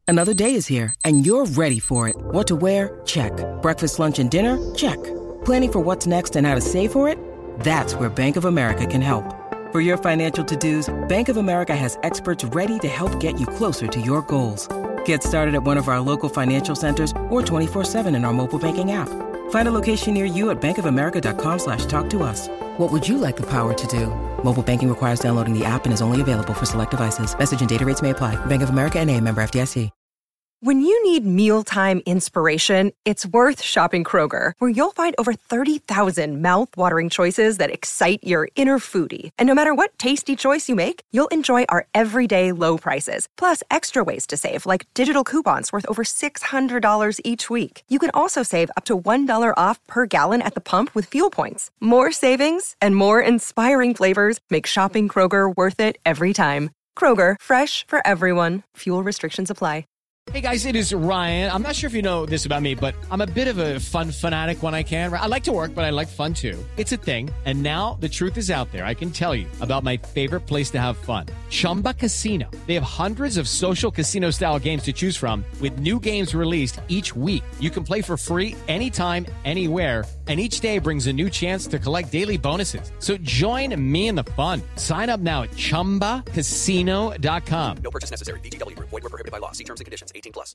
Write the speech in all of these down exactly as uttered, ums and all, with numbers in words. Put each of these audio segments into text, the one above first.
Another day is here, and you're ready for it. What to wear? Check. Breakfast, lunch, and dinner? Check. Planning for what's next and how to save for it? That's where Bank of America can help. For your financial to-dos, Bank of America has experts ready to help get you closer to your goals. Get started at one of our local financial centers or twenty-four seven in our mobile banking app. Find a location near you at bankofamerica.com slash talk to us. What would you like the power to do? Mobile banking requires downloading the app and is only available for select devices. Message and data rates may apply. Bank of America N A, member F D I C. When you need mealtime inspiration, it's worth shopping Kroger, where you'll find over thirty thousand mouth-watering choices that excite your inner foodie. And no matter what tasty choice you make, you'll enjoy our everyday low prices, plus extra ways to save, like digital coupons worth over six hundred dollars each week. You can also save up to one dollar off per gallon at the pump with fuel points. More savings and more inspiring flavors make shopping Kroger worth it every time. Kroger, fresh for everyone. Fuel restrictions apply. Hey guys, it is Ryan. I'm not sure if you know this about me, but I'm a bit of a fun fanatic when I can. I like to work, but I like fun too. It's a thing. And now the truth is out there. I can tell you about my favorite place to have fun. Chumba Casino. They have hundreds of social casino style games to choose from with new games released each week. You can play for free anytime, anywhere. And each day brings a new chance to collect daily bonuses. So join me in the fun. Sign up now at chumba casino dot com. No purchase necessary. V G W Group. Void where prohibited by law. See terms and conditions. eighteen plus.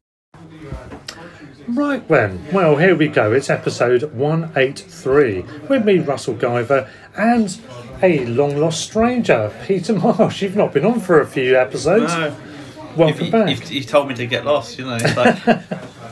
Right then, well, here we go. It's episode one eighty-three with me, Russell Guyver, and a long-lost stranger, Peter Marsh. You've not been on for a few episodes. No. Welcome you, back. You've, you told me to get lost, you know. It's like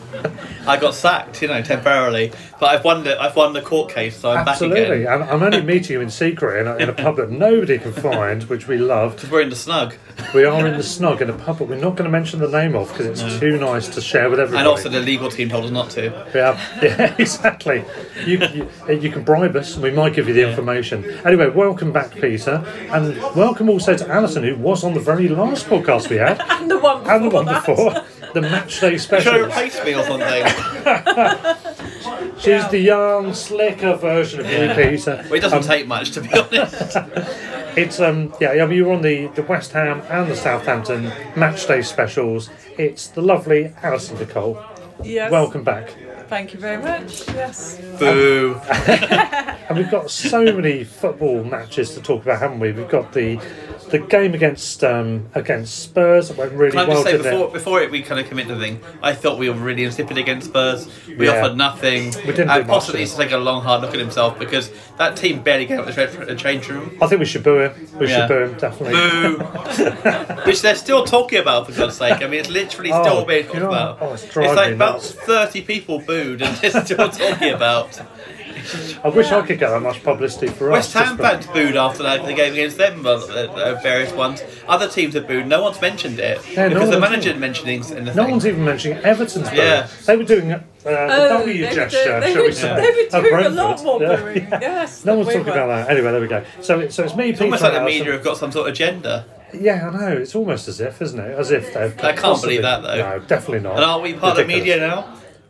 I got sacked, you know, temporarily, but I've won the I've won the court case, so I'm Absolutely. back again. I'm, I'm only meeting you in secret in a, in a pub that nobody can find, which we love. Because we're in the snug. We are in the snug in a pub, but we're not going to mention the name of because it's No. too nice to share with everybody. And also the legal team told us not to. Yeah, yeah, exactly. You, you you can bribe us, and we might give you the information. Anyway, welcome back, Peter, and welcome also to Alison, who was on the very last podcast we had, and the one before, and the one that. before, the match day special. Should have replaced me or something. She's the young, slicker version of you, Peter. Well, it doesn't Um, take much, to be honest. It's um yeah, I mean, you were on the, the West Ham and the Southampton match day specials. It's the lovely Alison Nicole. Yes. Welcome back. Thank you very much. Yes. Boo. And we've got so many football matches to talk about, haven't we? We've got the the game against um, against Spurs that went really Can I well. just say, didn't before, it? before it, we kind of commit to the thing, I thought we were really insipid against Spurs. We Yeah. offered nothing. We didn't do And much, Potter did needs to we? take a long, hard look at himself because that team barely came up the the change room. I think we should boo him. We Yeah. should boo him, definitely. Boo. Which they're still talking about, for God's sake. I mean, it's literally still Oh, being you talked know, about. oh, it's it's driving like me about nuts. thirty people booed and they're still talking about. I wish I could get that much publicity for West us. Ham just fans booed after that, the game against them, uh, uh, various ones. Other teams have booed. No one's mentioned it Yeah, no because the one's- manager didn't mention things in the No thing. one's even mentioning Everton's boo. Yeah. They were doing uh, the Oh, W they were gesture, doing- they shall were- we say. they were of doing a Brentford. lot more Yeah, booing, yeah. yes, No than one's we talking were. about that. Anyway, there we go. So, it, so it's me, It's Peter, almost like the and Alison. media have got some sort of agenda. Yeah, I know. It's almost as if, isn't it? As if they've. I can't possibly- believe that, though. No, definitely not. And are we part Ridiculous. of the media now?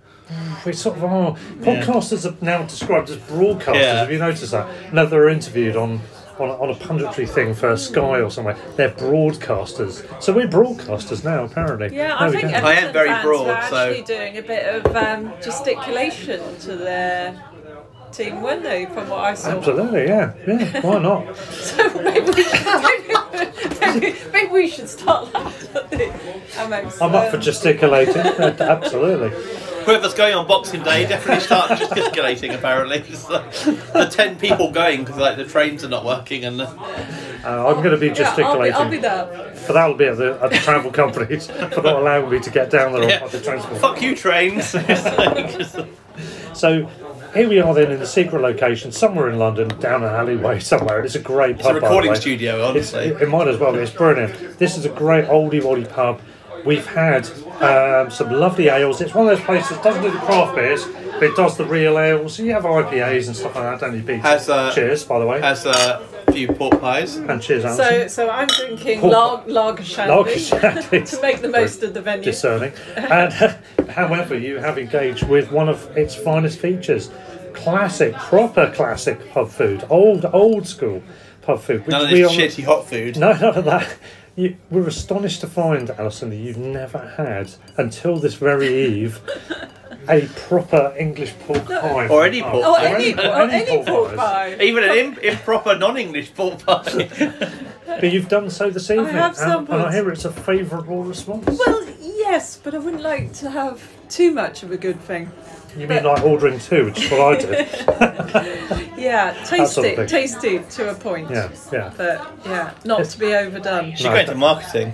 We sort of are. Podcasters are now described as broadcasters. Yeah. Have you noticed that? No, they're interviewed on, on, a, on a punditry thing for Sky or somewhere. They're broadcasters. So we're broadcasters now, apparently. Yeah, There I we think go. Everton I am very fans broad, were so- actually doing a bit of um, gesticulation to their team, weren't they? From what I saw. Absolutely, yeah. Yeah, why not? So maybe we should, maybe, maybe, maybe we should start that at the Amex. I'm up for um, gesticulating. Absolutely. Whoever's going on Boxing Day definitely start gesticulating. Apparently, it's like the ten people going because like the trains are not working and. The... Uh, I'm going to be Yeah, I'll be, gesticulating. I'll be there. But that'll be at the, at the travel companies for not allowing me to get down there on Yeah. public transport. Fuck you, trains. It's like- So here we are then in a secret location somewhere in London, down an alleyway somewhere. It's a great It's pub. a by the recording way. studio, It's, honestly. it might as well be. It's brilliant. This is a great oldie oldie pub. We've had um, some lovely ales. It's one of those places that doesn't do the craft beers, but it does the real ales. So you have I P As and stuff like that, don't you, Pete? Has, uh, cheers, by the way. Has uh, a few pork pies. And cheers, So, Alison. so I'm drinking Pork- lag, lager shandy, Lager shandy. to make the most of the venue. Discerning. And, however, you have engaged with one of its finest features. Classic, proper classic pub food. Old, old school pub food. which None of we this on- shitty hot food. No, none of that. You, we're astonished to find, Alison, that you've never had, until this very eve, a proper English pork pie. Or any pork Oh, pie. any, or or any any pork pies. pie. Even an im- improper non-English pork pie. But you've done so this evening, have and, and sampled. I hear it's a favourable response. Well, yes, but I wouldn't like to have too much of a good thing. You mean like ordering two, which is what I did. Yeah, sort of tasty, thing. tasty to a point. Yeah, yeah. But yeah, not to be overdone. Should go into marketing.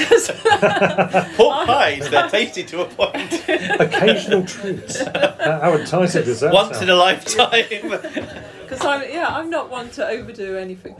Pork pies, they're tasty to a point. Occasional treats. How how enticing does that Once sound? in a lifetime. Because I'm, yeah, I'm not one to overdo anything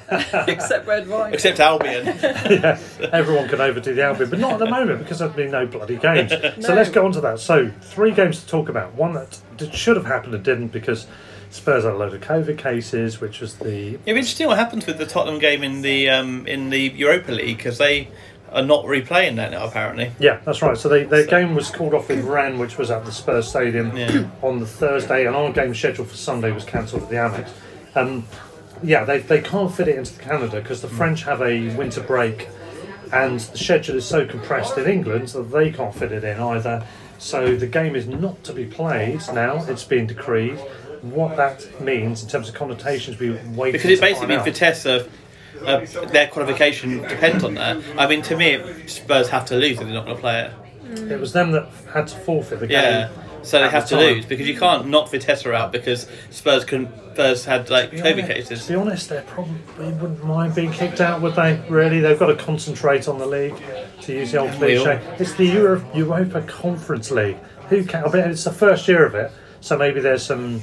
except red wine. Except Albion. Yeah, everyone can overdo the Albion, but not at the moment because there's been no bloody games. So No. let's go on to that. So three games to talk about. One that d- should have happened and didn't because Spurs had a load of COVID cases, which was the It'd be interesting what happens with the Tottenham game in the um, in the Europa League because they are not replaying that now apparently. yeah, that's right. So they, their game was called off with Rennes, which was at the Spurs Stadium Yeah. on the Thursday, and our game scheduled for Sunday was cancelled at the Amex. Um, yeah, they they can't fit it into Canada because the French have a winter break, and the schedule is so compressed in England that they can't fit it in either. So the game is not to be played now. It's been decreed. What that means in terms of connotations, we wait Because it basically means Vitesse, uh, uh, their qualification depends on that. I mean, to me, Spurs have to lose if they're not going to play it. It was them that had to forfeit the game. Yeah, so they at have the to time. lose because you can't knock Vitesse out because Spurs couldn't. Spurs had like To be COVID honest- cases. To be honest, they probably wouldn't mind being kicked out, would they? Really, they've got to concentrate on the league. To use the old Will. cliche, it's the Euro- Europa Conference League. Who can? I bet it's the first year of it, so maybe there's some.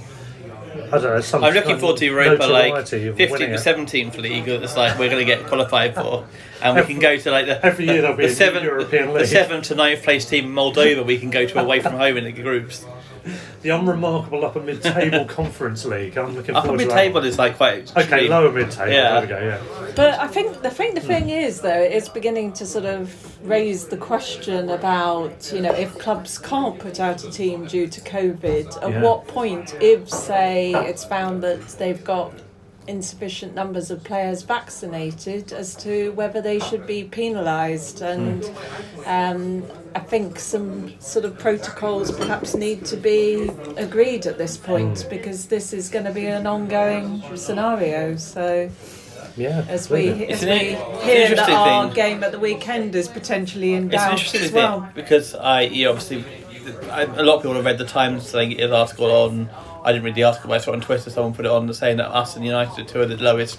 I don't know. Some I'm looking forward to Europa like notoriety of fifteenth winning to it. seventeenth league that's like we're going to get qualified for, and we can go to like the Every year there'll be the a new seventh, European the league. seventh to ninth place team in Moldova. We can go to away from home in the groups. The unremarkable upper mid-table Conference League. I'm looking Upper forward to mid that. table is like quite extreme. Okay, lower mid-table. Yeah. There we go. Yeah. But I think the thing, the thing is, though, it's beginning to sort of raise the question about, you know, if clubs can't put out a team due to COVID, at Yeah. what point, if, say, it's found that they've got insufficient numbers of players vaccinated, as to whether they should be penalised. And um, I think some sort of protocols perhaps need to be agreed at this point, because this is going to be an ongoing scenario. So Yeah. as we absolutely. as an- we it's an hear that interesting our thing. game at the weekend is potentially in It's an doubt interesting as thing well. because I, you know, obviously, I, a lot of people have read the Times saying an article on. I didn't read the article, but I saw it on Twitter. Someone put it on saying that us and United are two of the lowest,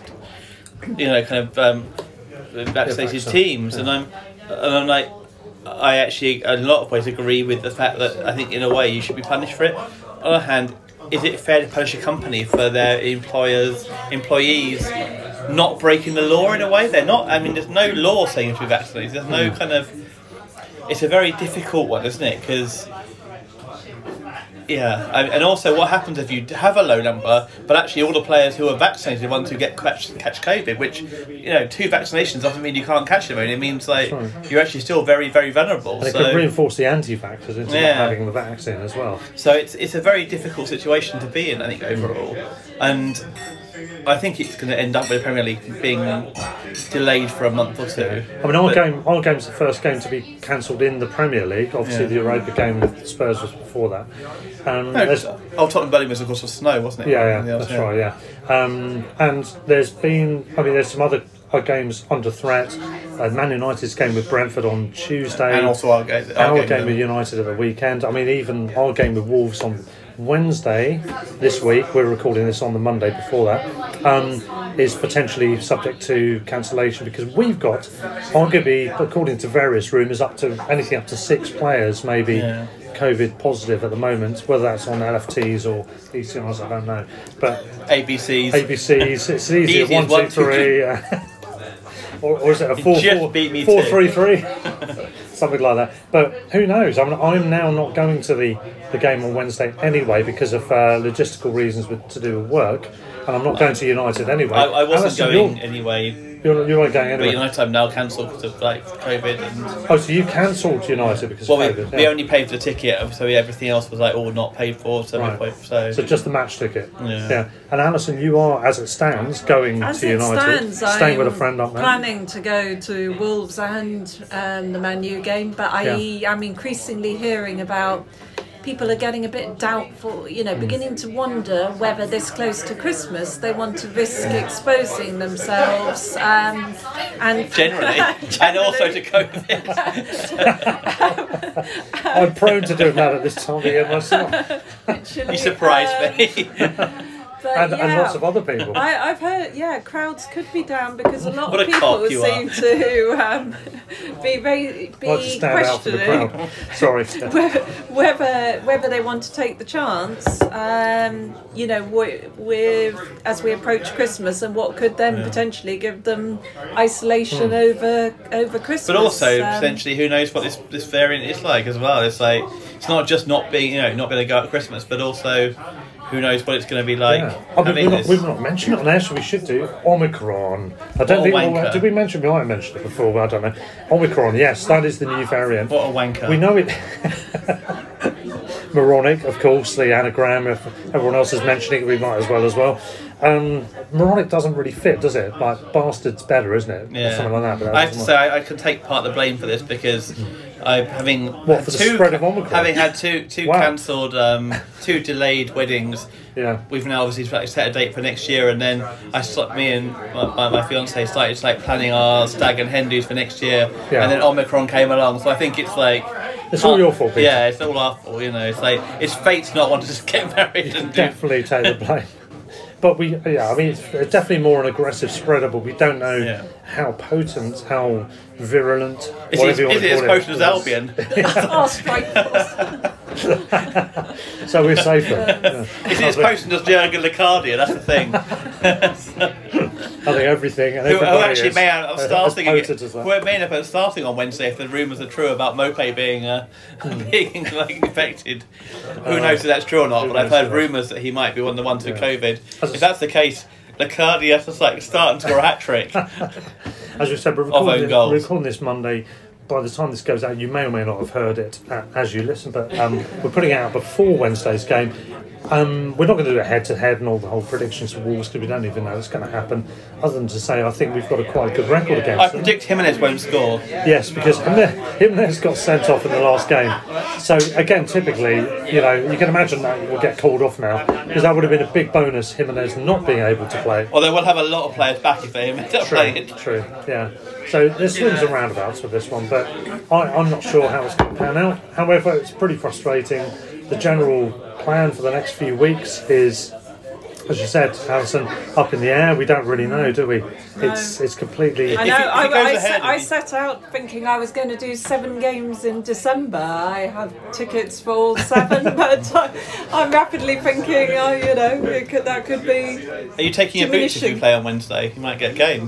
you know, kind of um, vaccinated vaccine, teams, yeah. and I'm, and I'm like, I actually, in a lot of ways, agree with the fact that I think in a way you should be punished for it. On the other hand, is it fair to punish a company for their employers, employees? Not breaking the law in a way. They're not. I mean, there's no law saying you should be vaccinated. There's no kind of. It's a very difficult one, isn't it? Because yeah, I- and also what happens if you have a low number, but actually all the players who are vaccinated are the ones who get catch, catch COVID, which, you know, two vaccinations doesn't mean you can't catch it. It means like Sorry. you're actually still very, very vulnerable. And it So, could reinforce the anti-vaxxers into Yeah. not having the vaccine as well. so it's it's a very difficult situation to be in, I think, overall, and I think it's going to end up with the Premier League being delayed for a month or two. I mean, our But- game, our game's the first game to be cancelled in the Premier League. Obviously, Yeah. the Europa game with Spurs was before that. Um, No, there's- oh, Tottenham Birmingham was of course was snow, wasn't it? yeah, yeah, that's right. Yeah, um, and there's been, I mean, there's some other uh, games under threat. Uh, Man United's game with Brentford on Tuesday, And also our game, our, game, game with United at the weekend. I mean, even our game with Wolves on Wednesday this week. We're recording this on the Monday before that. Um, is potentially subject to cancellation because we've got, arguably, according to various rumours, up to anything up to six players maybe Yeah. COVID positive at the moment. Whether that's on L F Ts or E C Rs, I don't know. But A B Cs. A B Cs, it's easy. Easy One, as two, one, two, three. uh, or, or is it a four, just four, beat me four, too. three, three? Something like that. But who knows? I'm, I'm now not going to the, the game on Wednesday anyway because of uh, logistical reasons with, to do with work, and I'm not going to United anyway. I, I wasn't Alison, going you're- anyway You're, you're not going But anywhere. United have now cancelled because of like COVID and. Oh, so you cancelled United because Well, of we, COVID? we yeah. only paid for the ticket, so everything else was like all not paid for. So, Right. we paid, so, So just the match ticket. Yeah. And Alison, you are, as it stands, going As to it United, stands, staying with a I'm friend up there. planning to go to Wolves and um, the Man U game, but I Yeah. am increasingly hearing about people are getting a bit doubtful, you know, beginning to wonder whether this close to Christmas they want to risk exposing themselves um, and generally, and also to COVID. I'm prone to doing that at this time of year myself. You surprised me. But And, and yeah. lots of other people. I, I've heard, yeah, crowds could be down because a lot What of a people cock you seem are. to um, be very, be I'll just stand out for the questioning crowd. Sorry. whether whether they want to take the chance. Um, you know, with, with as we approach Christmas, and what could then potentially give them isolation Hmm. over over Christmas. But also, Um, potentially, who knows what this, this variant is like as well. It's like, it's not just not being, you know, not going to go at Christmas, but also, who knows what it's going to be like. Yeah. I mean, having we've, not, this. we've not mentioned it on there, so we should do. Omicron. I don't What a think. wanker. Did we mention? We might have mentioned it before, but I don't know. Omicron, yes, that is the new variant. What a wanker. We know it. Moronic, of course, the anagram. If everyone else is mentioning it, we might as well as well. Um, moronic doesn't really fit, does it? Like, bastard's better, isn't it? Or Yeah. something like that. But that I have to doesn't say, I, I can take part of the blame for this because I, having What, had for the two, spread of Omicron? having had two two Wow. cancelled, um, two delayed weddings. Yeah. We've now obviously like, set a date for next year, and then I started, me and my, my, my fiance started like planning our stag and hen do's for next year, Yeah. and then Omicron came along. So I think it's like It's all your fault, Peter. Yeah, it's all our fault. You know, it's like it's fate's not wanting to just get married and do. Definitely take the blame. But we, yeah, I mean, it's definitely more an aggressive spreader, but we don't know Yeah. how potent, how virulent, Is whatever you it, want is to it as call potent it. as Albion? oh, strike force. So we're safer. Yeah. Is it as potent as Jurgen Lecardia? That's the thing. I think everything and Who, who everybody actually is may end up as starting potent as that. Who may end up starting on Wednesday if the rumours are true about Mopé being uh, being like infected. Who knows if that's true or not? Hmm. who But I've knows, heard who knows. rumours that he might be one of the ones with Yeah. COVID. As a- If that's the case, Lecardia is like starting to score a hat trick. As we said, we're own recording, goals. we're recording this Monday. By the time this goes out, you may or may not have heard it uh, as you listen, but um, we're putting it out before Wednesday's game. Um, we're not going to do it head to head and all the whole predictions for Wolves because we don't even know it's going to happen. Other than to say, I think we've got a quite good record against I them. predict Jimenez won't score. Yes, because Jimenez got sent off in the last game. So again, typically, you know, you can imagine that will get called off now because that would have been a big bonus. Jimenez not being able to play. Although we'll have a lot of players back if they end up True, playing. true, yeah. So there's swings and roundabouts with this one, but I, I'm not sure how it's going to pan out. However, it's pretty frustrating. The general plan for the next few weeks is, as you said, Alison, up in the air. We don't really know, do we? It's it's completely. I If know. it- if it I, goes I, ahead, set, I if you- set out thinking I was going to do seven games in December. I have tickets for all seven, but I, I'm rapidly thinking, oh, you know, it could, that could be. Are you taking your boots if you Diminishing. play on Wednesday? You might get a game.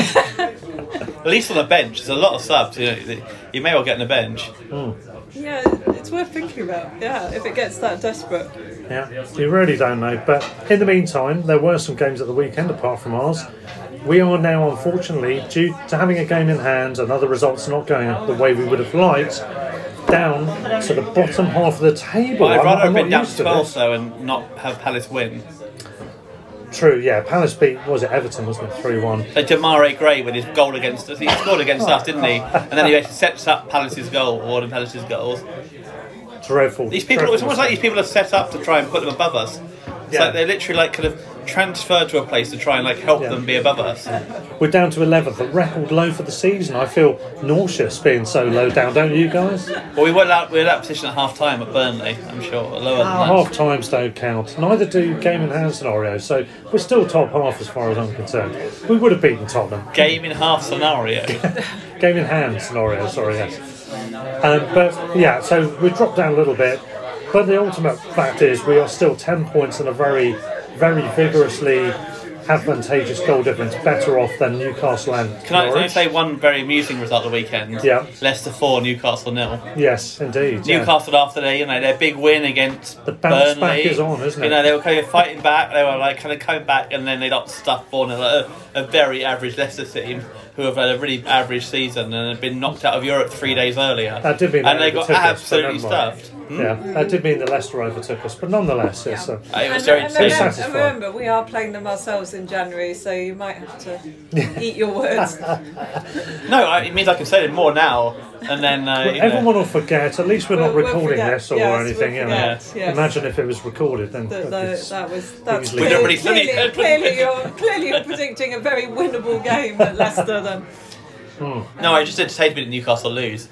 At least on the bench, there's a lot of subs. You know, you may well get on the bench. Yeah, it's worth thinking about. Yeah, if it gets that desperate. Yeah, you really don't know. But in the meantime, there were some games at the weekend apart from ours. We are now, unfortunately, due to having a game in hand and other results not going the way we would have liked, down to the bottom half of the table. But I'd I'm- rather I'm have not been down used to to twelve this. though and not have Palace win. True, yeah. Palace beat, what was it Everton, wasn't it? three one. So Damare Gray with his goal against us, he scored against us, didn't he? And then he basically sets up Palace's goal, or one of Palace's goals. Dreadful. These people, dreadful it's almost like these people are set up to try and put them above us. It's Yeah. like they're literally like kind of transferred to a place to try and like help Yeah. them be above us. We're down to eleventh, a record low for the season. I feel nauseous being so low down, don't you guys? Well, we were out, we were in that position at half time at Burnley, I'm sure, or lower than that. Half times don't count. Neither do game in hand scenarios. So we're still top half as far as I'm concerned. We would have beaten Tottenham. Game in half scenario. Game in hand scenario, sorry, yes. Um, but yeah, so we've dropped down a little bit. But the ultimate fact is we are still ten points in a very, very vigorously advantageous goal difference, better off than Newcastle and Can I, can I Norwich. say one very amusing result of the weekend? Yeah. Leicester four, Newcastle nil. Yes, indeed. yeah. Newcastle after their, you know, their big win against The bounce Burnley. back is on, isn't it? You know, they were kind of fighting back. They were like kind of coming back, and then they got stuffed four nil. Like a, a very average Leicester team who have had a really average season and have been knocked out of Europe three days earlier. That did mean and they they got overtook us, but absolutely never mind. stuffed. Yeah, that did mean that Leicester overtook us, but nonetheless, it's uh, It was And, very and, So entertaining. remember, satisfying. and remember, we are playing them ourselves in January, so you might have to eat your words. No, I, it means I can say it more now. And then uh, you know, everyone will forget. At least we're not We'll- we'll recording forget. this or Yes, we'll anything. you know. forget, yes. Imagine if it was recorded, then That, that, it's that was that's easily- We don't really clearly, see it. clearly, you're, clearly you're predicting a very winnable game at Leicester then. no, I just entertained me that Newcastle lose.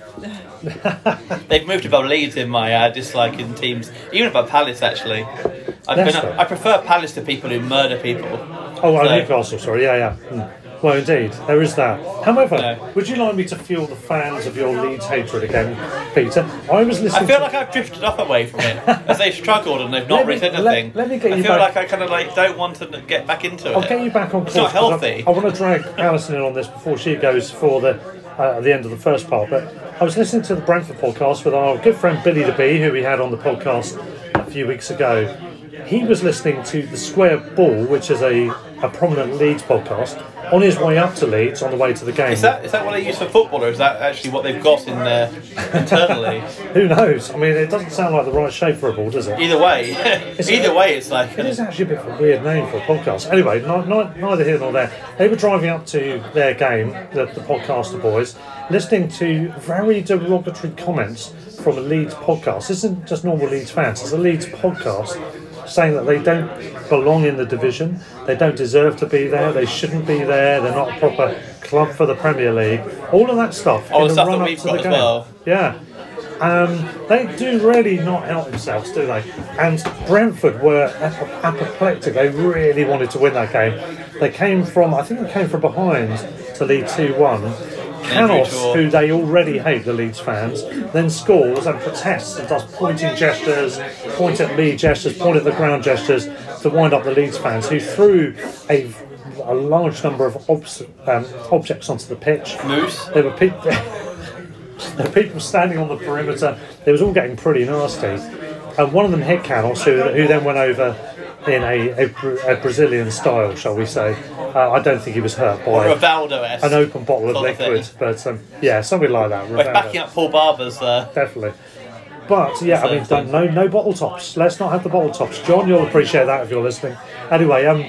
They've moved above Leeds in my uh, dislike in teams, even above Palace actually. I, Leicester. I prefer Palace to people who murder people. Oh, well, So- Newcastle, sorry, yeah, yeah. Mm. Well, indeed, there is that. However, No. would you like me to fuel the fans of your Leeds hatred again, Peter? I was listening I feel to... like I've drifted up away from it as they've struggled and they've not Let me- really said let- anything. let me get I you feel back- like I kind of like don't want to get back into I'll it. get you back on It's course. not 'cause I- healthy. I, want to drag Alison in on this before she goes for the uh, at the end of the first part. But I was listening to the Brentford podcast with our good friend Billy DeBee, who we had on the podcast a few weeks ago. He was listening to the Square Ball, which is a, a prominent Leeds podcast, on his way up to Leeds, on the way to the game. Is that is that what they use for football, or is that actually what they've got in there internally? Who knows? I mean, it doesn't sound like the right shape for a ball, does it? Either way, either way, it's like It is actually a bit of a weird name for a podcast. Anyway, not, not, neither here nor there. They were driving up to their game, the, the podcaster boys, listening to very derogatory comments from a Leeds podcast. This isn't just normal Leeds fans, it's a Leeds podcast saying that they don't belong in the division, they don't deserve to be there, they shouldn't be there, they're not a proper club for the Premier League. All of that stuff All in the the stuff that run-up we've to got the as game. well. Yeah. Um, they do really not help themselves, do they? And Brentford were ap- apoplectic. They really wanted to win that game. They came from, I think they came from behind to lead two one. Canos, who they already hate, the Leeds fans, then scores and protests and does pointing gestures, point at me gestures, point at the ground gestures to wind up the Leeds fans, who threw a, a large number of obs- um, objects onto the pitch. Moose. There were people. There were people standing on the perimeter. It was all getting pretty nasty. And one of them hit Canos, who, who then went over in a, a, a Brazilian style, shall we say. Uh, I don't think he was hurt Or by Rivaldo-esque. an open bottle of sort of thing. liquid, but um, yeah, something like that. We're Rivaldo. backing up Paul Barber's. Uh, Definitely. But yeah, I mean, So- don't, no, no bottle tops. Let's not have the bottle tops. John, you'll appreciate that if you're listening. Anyway, um,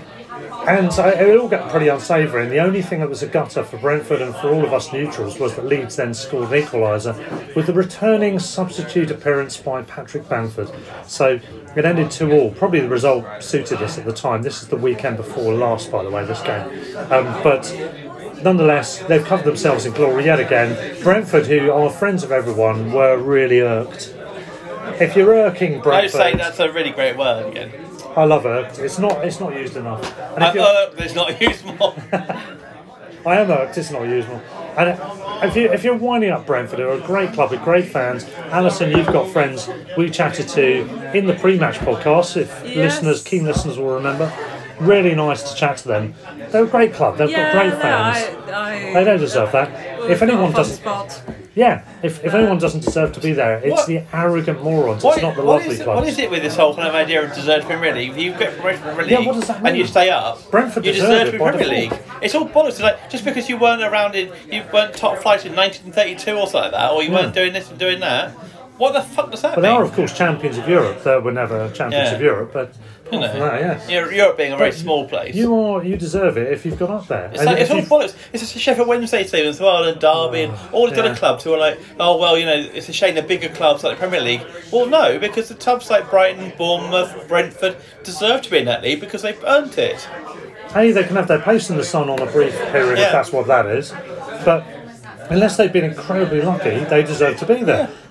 and so it all got pretty unsavoury. And the only thing that was a gutter for Brentford and for all of us neutrals was that Leeds then scored an equaliser with the returning substitute appearance by Patrick Bamford. So it ended two all. Probably the result suited us at the time. This is the weekend before last, by the way, this game. Um, but nonetheless, they've covered themselves in glory yet again. Brentford, who are friends of everyone, were really irked. If you're irking I Brentford, say that's a really great word again. I love irked. It's not. It's not used enough. And if Uh, you're, uh, there's not used more. I am irked. It's not used more. And if you if you're winding up Brentford, they're a great club with great fans. Alison, you've got friends we chatted to in the pre-match podcast. If Yes. listeners, keen listeners, will remember. Really nice to chat to them. They're a great club. They've Yeah, got great no, fans. I, I, They don't deserve that. we've If got anyone a fun doesn't, spot. yeah. If, if anyone doesn't deserve to be there, it's What- the arrogant morons. What, It's not the what lovely is, clubs. what is it with this whole kind of idea of deserved Premier League? If you get promoted from Premier Yeah, League what does that and you mean? stay up, Brentford you deserve deserve it to be by Premier default. League. It's all bollocks. It's like just because you weren't around in, you weren't top flight in nineteen thirty-two or something like that, or you Yeah. weren't doing this and doing that. What the fuck does that But they mean? are, of course, champions of Europe. They were never champions Yeah. of Europe, but You apart from know, that, yeah. You're- Europe being a very But small place. You are. You deserve it if you've got up there. It's, And like, it's if all you've- bollocks. It's just a Sheffield Wednesday team as well, and Derby, and all the yeah. other clubs who are like, oh well, you know, it's a shame the bigger clubs like the Premier League. Well, no, because the clubs like Brighton, Bournemouth, Brentford deserve to be in that league because they've earned it. Hey, they can have their place in the sun on a brief period Yeah. if that's what that is. But unless they've been incredibly lucky, they deserve to be there.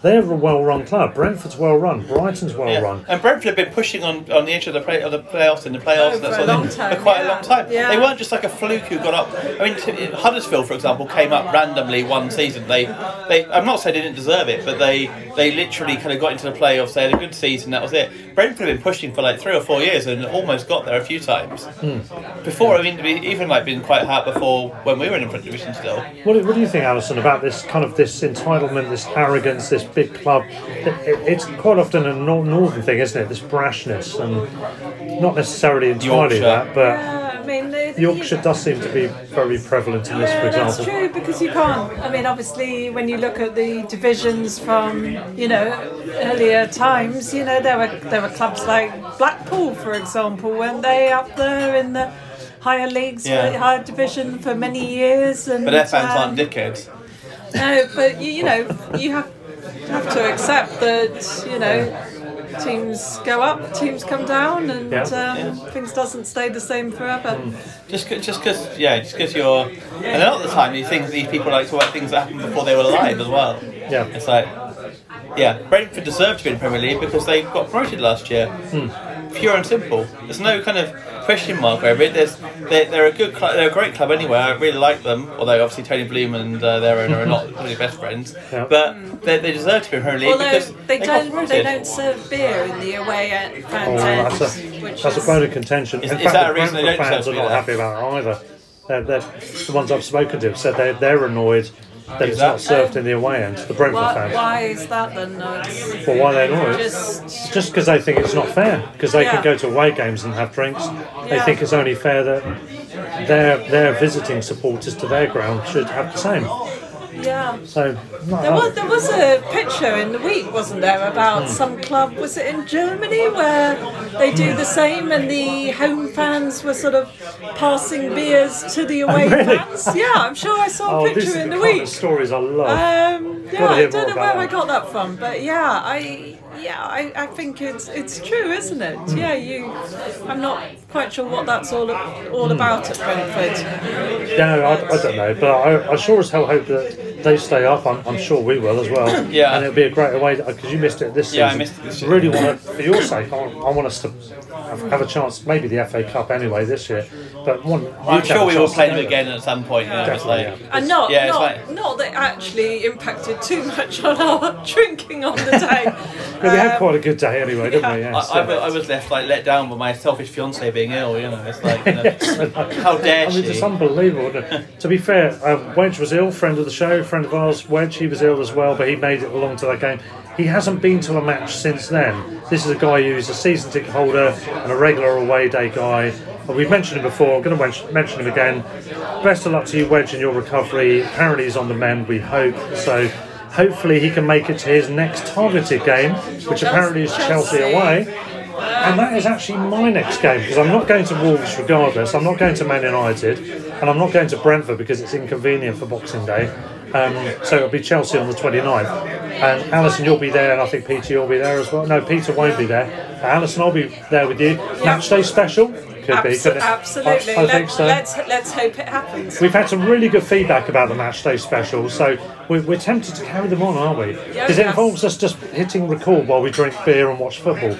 they're a well-run club. Brentford's well-run. Brighton's well-run. Yeah. And Brentford have been pushing on, on the edge of the, play, of the playoffs and the playoffs Oh, and that for sort a of long thing time, for quite yeah. a long time. Yeah. They weren't just like a fluke who got up. I mean, t- Huddersfield, for example, came up randomly one season. They, they, I'm not saying they didn't deserve it, but they, they literally kind of got into the playoffs. They had a good season. That was it. Brentford have been pushing for like three or four years and almost got there a few times. Hmm. Before, I mean, even like been quite hard before when we were in the front division still. What do, what do you think, Alison, about this kind of this entitlement, this arrogance, this big club? It, it, it's quite often a nor- northern thing, isn't it? This brashness, and not necessarily entirely Yorkshire. that, but Yeah, I mean, the, Yorkshire does seem to be very prevalent in this, yeah, for example. that's true, because you can't. I mean, obviously, when you look at the divisions from, you know, earlier times, you know, there were there were clubs like Blackpool, for example, weren't they up there in the higher leagues, Yeah. for, higher division for many years? And But their fans um, aren't dickheads. no, but you, you know, you have have to accept that, you know, teams go up, teams come down, and Yeah. um, things doesn't stay the same forever. Just, c- just because, yeah, just because you're, and a lot of the time, these things, these people like to talk about things that happened before they were alive as well. Yeah. It's like, yeah, Brentford deserved to be in the Premier League because they got promoted last year. Pure and simple. There's no kind of question mark over it. There's, they're, they're a good, club, they're a great club anyway. I really like them. Although obviously Tony Bloom and uh, their owner are not really best friends, Yeah. but they, they deserve to be in the Premier League Although because they got don't, promoted. they don't serve beer in the away end, Oh, fans that's end, a, which that's a is bone of contention. Is- In is fact, that the a reason they Brentford don't fans are deserve to not be happy about it either. They're, they're, the ones I've spoken to have said they're, they're annoyed that it's not served in the away end, the Brentford why, fans. why is that then? No, it's Well, why they're annoyed? just Just because they think it's not fair, because they Yeah. can go to away games and have drinks. They Yeah. think it's only fair that their their visiting supporters to their ground should have the same. yeah. So, not, There was there was a picture in the week, wasn't there, about Hmm. some club? Was it in Germany where they do the same, and the home fans were sort of passing beers to the away really? fans? Yeah, I'm sure I saw a oh, this picture is in the the kind week. of stories I love. Um, yeah, Gotta I hear don't more know about where I that. got that from, but yeah, I yeah, I, I think it's it's true, isn't it? Hmm. Yeah, you. I'm not quite sure what that's all all about at Brentford. no, I, I don't know, but I, I sure as hell hope that they stay up. I'm, I'm sure we will as well. Yeah. And it'll be a great away because you missed it this season. Yeah, I missed it this year. Really want to, for your sake, I want, I want us to have, have a chance, maybe the F A Cup anyway this year. But one, I'm sure we will play them again at some point. You know, it's Definitely, like, yeah. And not Yeah, it's not like- not that it actually impacted too much on our drinking on the day. Yeah, we had Um, quite a good day anyway, didn't we? Yeah, I, so- I, wa- I was left like let down by my selfish fiance being ill. You know, it's like, you know, how dare I mean, she? it's unbelievable. Isn't it? To be fair, um, Wedge was ill, friend of the show, friend of ours. Wedge, he was ill as well, but he made it along to that game. He hasn't been to a match since then. This is a guy who's a season ticket holder and a regular away day guy. Well, we've mentioned him before. I'm going to mention him again. Best of luck to you, Wedge, in your recovery. Apparently he's on the mend, we hope. So hopefully he can make it to his next targeted game, which apparently is Chelsea away. And that is actually my next game, because I'm not going to Wolves regardless. I'm not going to Man United, and I'm not going to Brentford because it's inconvenient for Boxing Day. Um, so it'll be Chelsea on the twenty-ninth. And Alison, you'll be there, and I think Peter, you'll be there as well. No, Peter won't be there. But Alison, I'll be there with you. Match day special? Could be, Abso- couldn't it? absolutely. I, I Let, think so. Let's let's hope it happens. We've had some really good feedback about the match day special, so we're, we're tempted to carry them on, aren't we? Because it yes. involves us just hitting record while we drink beer and watch football.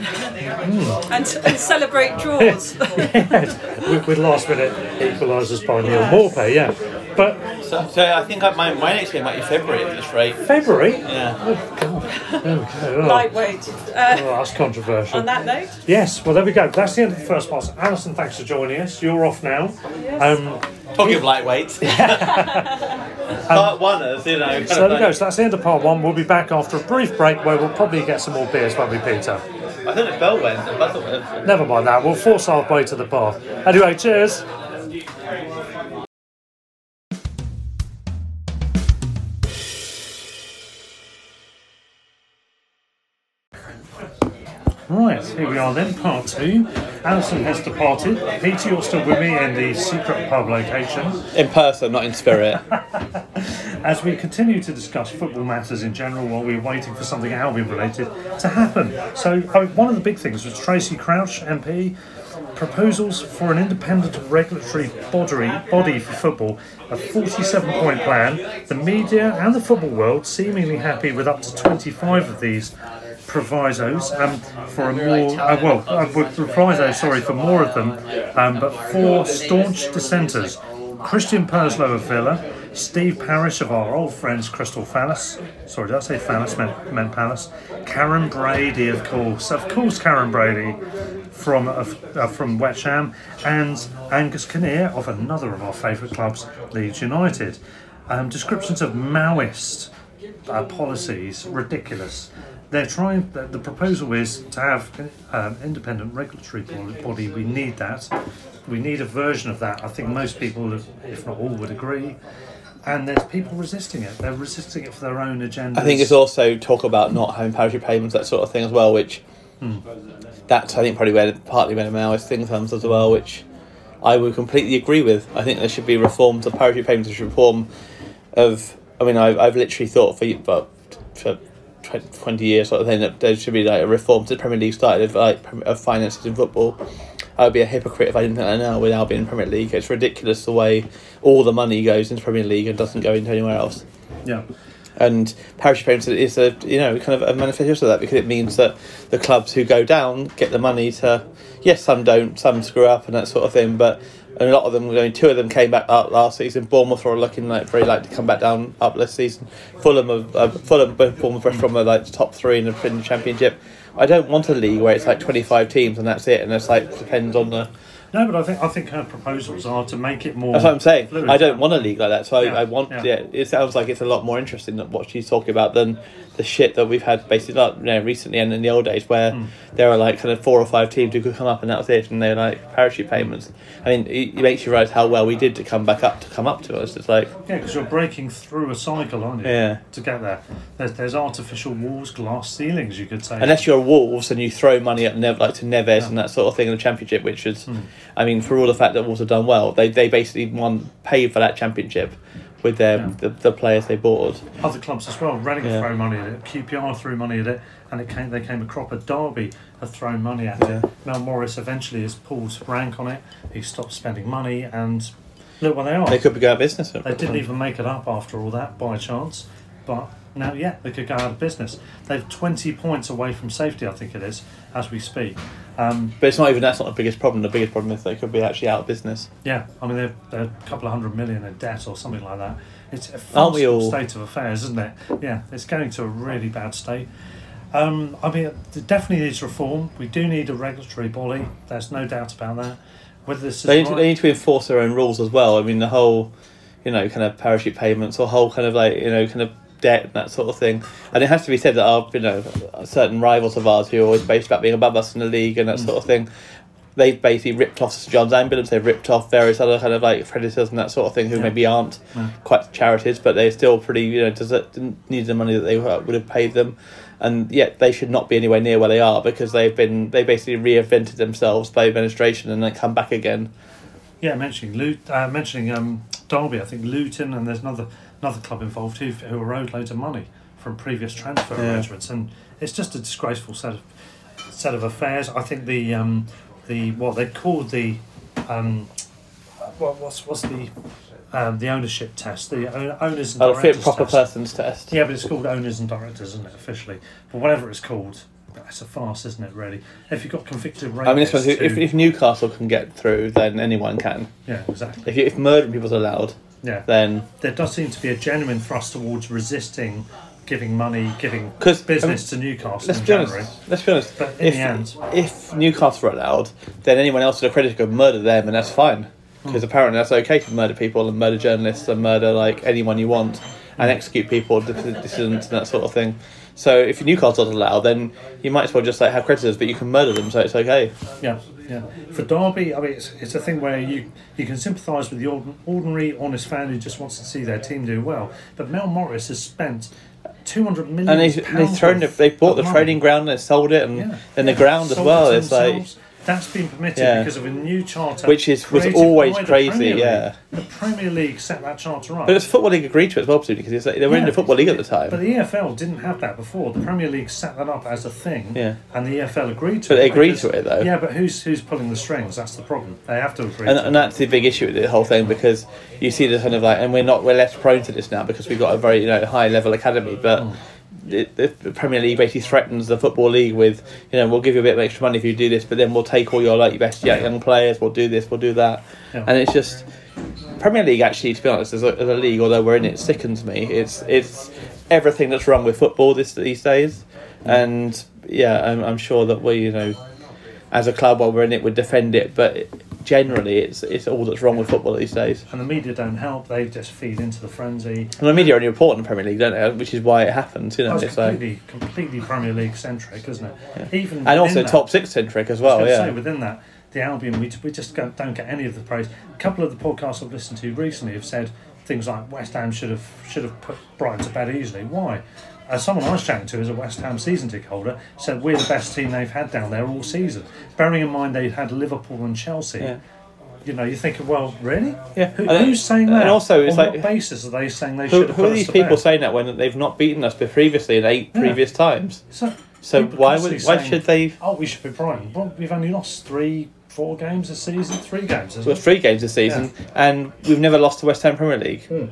and, and celebrate draws. Yes, with, with last minute equalisers by Neil Morpay, yeah. But So, so I think I, my, my next game might be February at this rate. February? Yeah. Oh, God. There we go. Oh, Lightweight. Uh, oh, that's controversial. on that note, Yes, well, there we go. That's the end of the first part. So, Alison, thanks for joining us. You're off now. Um, Talking of lightweights. Part oneers, you know. so there we go. So that's the end of part one. We'll be back after a brief break where we'll probably get some more beers, won't we, Peter? I think the bell went. The buzzer went. Never mind that. We'll force our way to the bar. Anyway, cheers. Right, here we are then, part two. Alison has departed. Peter, you're still with me in the secret pub location. In person, not in spirit. As we continue to discuss football matters in general while we're waiting for something Albion related to happen. So I mean, one of the big things was Tracy Crouch, M P, proposals for an independent regulatory body, body for football, a forty-seven point plan. The media and the football world seemingly happy with up to twenty-five of these provisos um, for a more uh, well uh, with provisos sorry for more of them, um, but four staunch dissenters: Christian Perslow of Villa, Steve Parish of our old friends Crystal Palace, sorry did I say Palace, meant, meant Palace, Karen Brady of course, of course Karen Brady from uh, uh, from West Ham, and Angus Kinnear of another of our favourite clubs, Leeds United. Um, descriptions of Maoist uh, policies, ridiculous. They're trying. The, the proposal is to have um, independent regulatory body. We need that. We need a version of that. I think most people, if not all, would agree. And there's people resisting it. They're resisting it for their own agendas. I think it's also talk about not having parachute payments, that sort of thing as well, which hmm. that's, I think, probably where partly where the Maoist thing comes as well, which I would completely agree with. I think there should be reforms of parachute payments, there should be reform of, I mean, I've, I've literally thought for, but for twenty years sort of thing that there should be like a reform to the Premier League started of, like, of finances in football. I would be a hypocrite if I didn't think that now with Albion in Premier League. It's ridiculous the way all the money goes into Premier League and doesn't go into anywhere else. Yeah. And parachute payments is a you know kind of a manifestation of that, because it means that the clubs who go down get the money to, yes, some don't, some screw up and that sort of thing, but a lot of them, I mean, two of them came back up last season. Bournemouth are looking like very likely to come back down up this season. Fulham, of uh, Fulham, Bournemouth are from uh, like the top three in the, in the Championship. I don't want a league where it's like twenty-five teams and that's it, and it's like depends on the. No, but I think I think her proposals are to make it more. That's what I'm saying. Fluid. I don't want a league like that, so yeah, I, I want. Yeah. yeah, it sounds like it's a lot more interesting than what she's talking about than the shit that we've had basically like, you know, recently and in the old days, where mm. there are like kind of four or five teams who could come up and that was it, and they're like parachute payments. I mean, it, it makes you realise how well we did to come back up to come up to us. It's like yeah, because you're breaking through a cycle, aren't you? Yeah. To get there, there's there's artificial walls, glass ceilings, you could say. Unless you're Wolves and you throw money at Nev, like to Neves yeah. and that sort of thing in the Championship, which is, mm. I mean, for all the fact that Wolves have done well, they they basically won paid for that Championship with their yeah. the, the players they bought. Other clubs as well. Reading yeah. throw money at it. Q P R threw money at it, and it came. They came a crop of Derby have thrown money at yeah. it. Mel Morris eventually has pulled rank on it. He stopped spending money, and look where they are. They could be going out of business. They didn't even make it up after all that by chance, but now yeah, they could go out of business. They're twenty points away from safety, I think it is, as we speak. Um, but it's not even that's not the biggest problem. The biggest problem is they could be actually out of business. Yeah, I mean they're, they're a couple of hundred million in debt or something like that. It's a Aren't we farcical all? state of affairs, isn't it? Yeah, it's going to a really bad state. Um, I mean, it definitely needs reform. We do need a regulatory body. There's no doubt about that. Whether this is They need, right, to, they need to enforce their own rules as well. I mean, the whole, you know, kind of parachute payments or whole kind of like, you know, kind of debt and that sort of thing. And it has to be said that our, you know, certain rivals of ours who are always based about being above us in the league and that mm. sort of thing, they've basically ripped off St John's Ambulance, they've ripped off various other kind of like predators and that sort of thing who yeah. maybe aren't yeah. quite charities, but they're still pretty, you know, desert, need the money that they would have paid them. And yet they should not be anywhere near where they are, because they've been they basically reinvented themselves by administration and then come back again. Yeah, mentioning Lut- uh, mentioning um, Derby, I think Luton, and there's another another club involved who who are owed loads of money from previous transfer yeah. arrangements, and it's just a disgraceful set of set of affairs. I think the um, the what they called the um, what what's what's the Um, the ownership test, the owners and oh, directors fit proper test. persons test. Yeah, but it's called owners and directors, isn't it, officially? But whatever it's called, it's a farce, isn't it, really? If you've got convicted rapists... I mean, it's, who, if, if Newcastle can get through, then anyone can. Yeah, exactly. If, you, if murdering people's allowed, yeah. then... There does seem to be a genuine thrust towards resisting giving money, giving business I mean, to Newcastle let's in be January. Honest, let's be honest. But in if, the end... If Newcastle are allowed, then anyone else in the credit could murder them, and that's fine. Because apparently that's okay to murder people and murder journalists and murder like anyone you want and execute people, dissidents and that sort of thing. So if Newcastle's allowed, then you might as well just like have creditors, but you can murder them, so it's okay. Yeah, yeah. For Derby, I mean, it's it's a thing where you you can sympathise with the ordinary, honest fan who just wants to see their team do well. But Mel Morris has spent two hundred million and they've, they've thrown it, they bought the money. training ground and they sold it, and yeah. then yeah. the ground as sold well. It it's like. That's been permitted Yeah. because of a new charter, Which is- was created always by the crazy, Premier League. yeah. The Premier League set that charter up. But the Football League agreed to it as well, presumably, because it's like, they were in Yeah. the Football League at the time. But the E F L didn't have that before. The Premier League set that up as a thing, Yeah. and the E F L agreed to But it. they agreed because- to it, though. Yeah, but who's who's pulling the strings? That's the problem. They have to agree. And, to and it. that's the big issue with the whole thing, because you see the kind of like, and we're not we're less prone to this now because we've got a very you know high level academy, but. Mm. The, the Premier League basically threatens the Football League with, you know, we'll give you a bit of extra money if you do this, but then we'll take all your like your best young players, we'll do this, we'll do that, Yeah. and it's just Premier League actually, to be honest, as a, as a league, although we're in it, sickens me. It's it's everything that's wrong with football this these days, and yeah, I'm, I'm sure that we, you know, as a club while we're in it, would defend it, but generally, it's it's all that's wrong with football these days. And the media don't help. They just feed into the frenzy. And the media only report on the Premier League, don't they? Which is why it happens, you know. Oh, it's It's like, completely, completely Premier League centric, isn't it? Even and also within that- top six centric as I well. was Yeah. gonna say, within that, the Albion, we, we just don't, don't get any of the praise. A couple of the podcasts I've listened to recently have said things like West Ham should have should have put Brighton to bed easily. Why? As someone I was chatting to, as a West Ham season ticket holder, said we're the best team they've had down there all season. Bearing in mind they've had Liverpool and Chelsea. Yeah. You know, you're thinking, well, really? Yeah. Who, And- who's saying that? and also it's On like- what basis are they saying they Who, should have who put are us these to people bed? saying that when they've not beaten us previously in eight Yeah. previous times? So, So people why constantly would why saying, should they? Oh, we should be Brighton. Well, we've only lost three, four games this season. Three games. Well, Isn't it? three games this season, and we've never lost to West Ham Premier League. Hmm.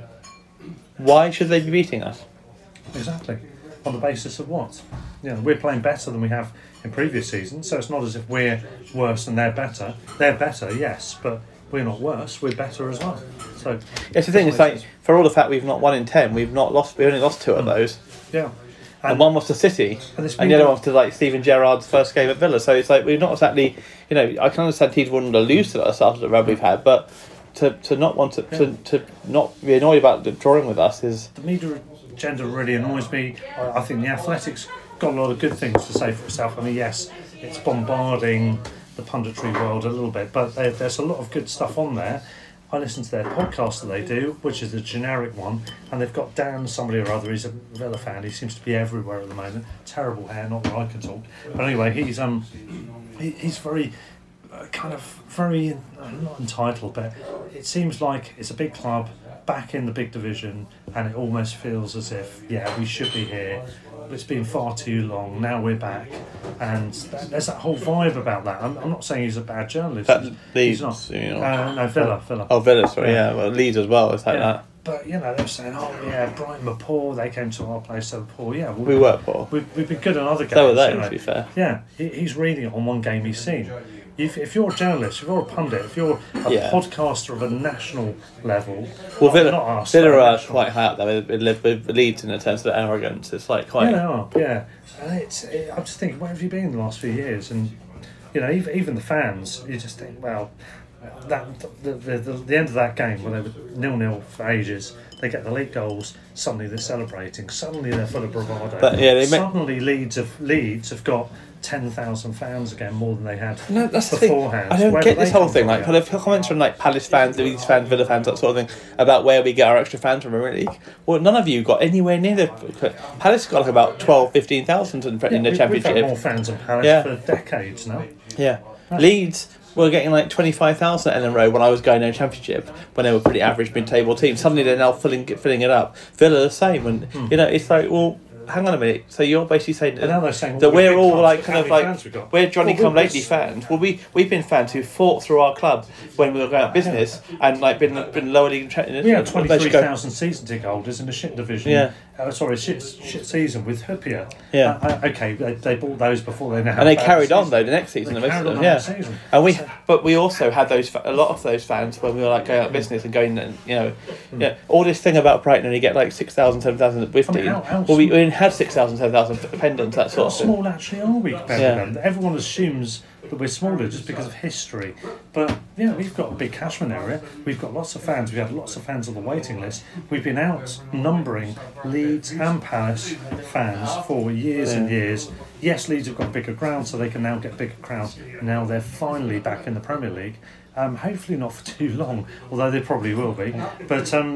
Why should they be beating us? Exactly. On the basis of what? You know, we're playing better than we have in previous seasons, so it's not as if we're worse and they're better. They're better, yes, but we're not worse. We're better as well. So It's the thing. It's like for all the fact we've not won in ten, we've not lost. We only lost two of those, yeah, and one was to City, and it's and been- the other one was to like Steven Gerrard's first game at Villa. So it's like we're not exactly. You know, I can understand teams wanting to lose to us after the run we've had, but to to not want to to, to not be annoyed about the drawing with us is. the media agenda really annoys me. I, I think the Athletics got a lot of good things to say for itself. I mean, yes, it's bombarding the punditry world a little bit, but there, there's a lot of good stuff on there. I listen to their podcast that they do, which is the generic one, and they've got Dan somebody or other. He's a Villa fan. He seems to be everywhere at the moment. Terrible hair, not that I can talk. But anyway, he's um, he, he's very uh, kind of very uh, not entitled, but it seems like it's a big club back in the big division, and it almost feels as if yeah, we should be here. It's been far too long. Now we're back, and that, there's that whole vibe about that. I'm, I'm not saying he's a bad journalist. That he's, Leeds, he's not. you know. Uh, no, Villa, Villa. Oh, Villa, sorry, yeah. Well, Leeds as well. It's like Yeah. that. But you know, they're saying, "Oh yeah, Brighton were poor. They came to our place, so poor." Yeah, We were poor. We've, we've been good in other games. So were they, you know. to be fair. Yeah, he, he's reading it on one game he's seen. If, if you're a journalist, if you're a pundit, if you're a Yeah. podcaster of a national level, Well, not, Villa, not us, Villa but are national. quite high up there with, with, with Leeds in terms of arrogance. It's like quite. Yeah, they are. Yeah, and it's. It, I'm just thinking, where have you been in the last few years? And you know, even, even the fans, you just think, well, that the the, the, the end of that game where they were nil nil for ages, they get the late goals. Suddenly they're celebrating. Suddenly they're full of bravado. But, yeah, they make- suddenly Leeds have Leeds have got ten thousand fans again, more than they had No, that's the thing. beforehand. I don't Where get do this they whole come thing. from Like, again? kind of comments from like Palace fans, Leeds fans, Villa fans, that sort of thing, about where we get our extra fans from Premier League. Well, none of you got anywhere near the. Palace got like about twelve, fifteen thousand in, in the we, Championship. We've had more fans than Palace Yeah. for decades now. Yeah. Leeds were getting like twenty-five thousand in a row when I was going in the Championship, when they were pretty average mid-table team. Suddenly they're now filling filling it up. Villa the same. And, you know, it's like, well, hang on a minute. So you're basically saying And now they're saying, that well, we're we're big all clubs, like look kind how of many like fans we've got. we're Johnny Well, come we're- lately fans. Well, we we've been fans who fought through our club when we were going out of business and like been been lower league. We had twenty-three thousand season ticket holders in the shit division. Yeah. Uh, sorry, shit, shit season with Hupia. Yeah. Uh, uh, okay, they, they bought those before they now. And they had carried bad on season. though the next season. They the most carried of on them, the yeah. next season. And we, So- but we also had those fa- a lot of those fans when we were like going out of business and going, and, you know, Hmm. yeah, all this thing about Brighton and you get like six thousand, seven thousand at fifteen. I mean, how- how well, we, small- we had six thousand, seven thousand pendants, that How sort of thing. small actually are we compared Yeah. to them? Everyone assumes that we're smaller just because of history. But yeah, we've got a big catchment area. We've got lots of fans. We've had lots of fans on the waiting list. We've been outnumbering Leeds and Palace fans for years and years. Yes, Leeds have got a bigger ground, so they can now get bigger crowds. Now they're finally back in the Premier League. Um, hopefully not for too long, although they probably will be. But um,